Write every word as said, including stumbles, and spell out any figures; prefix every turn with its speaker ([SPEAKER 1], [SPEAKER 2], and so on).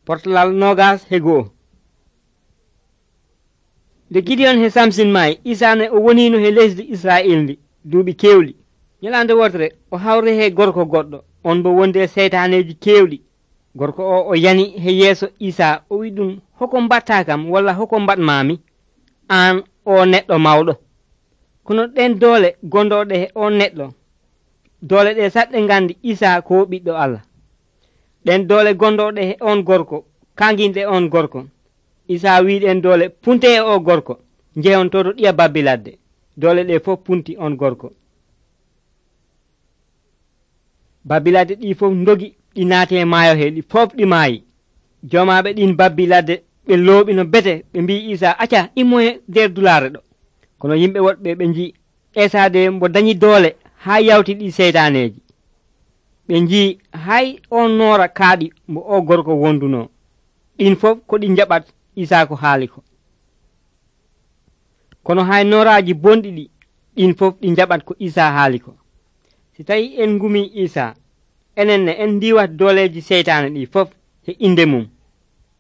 [SPEAKER 1] portalal nogas he goo. Nde Gideon he Samson maayi Isa ne o wonino he lesdi Israel ndi duuɓi kewli. Ñalande wotere o hawre he gorko goɗɗo on bo wonde seytaneji kewɗi. Gorko o o yani he yeeso Isa o wi ɗum hoko mbatta kam walla hoko mbatmami an o neɗɗo mawɗo. Kono ɗen doole gondoɗe he on neɗɗo doole ɗe saɗɗe ngandi Isa ko ɓiɗɗo Allah. Ɗen doole gondoɗe he on gorko kanginde on gorko. Isa wi ɗen doole punte e o gorko jehon to to ɗiya babbi ladde. Doole ɗe fof punti on gorko. Babbi ladde ɗi fof dogi ɗi naate maayo he ɗi fof ɗi maayi. Jomaɓe ɗin babbi ladde ɓe looɓi no bete ɓe mbi Isa acca immo e nder dulare ɗo. Kono yimɓe woɗɓe ɓe nji Esa de mbo dañi doole ha yawti ɗi seytaneji. Ɓe nji hay on noora kaaɗi mbo o gorko wonduno. Ɗin fof ko ɗi jaɓat Isa ko haali ko. Kono hay noraji bonɗi ɗi ɗin fof ɗi jaɓat ko Isa haali ko. Si tawi en ngumi Isa enen ne en ndiwat dooleji seytane ɗi fof he inde mum.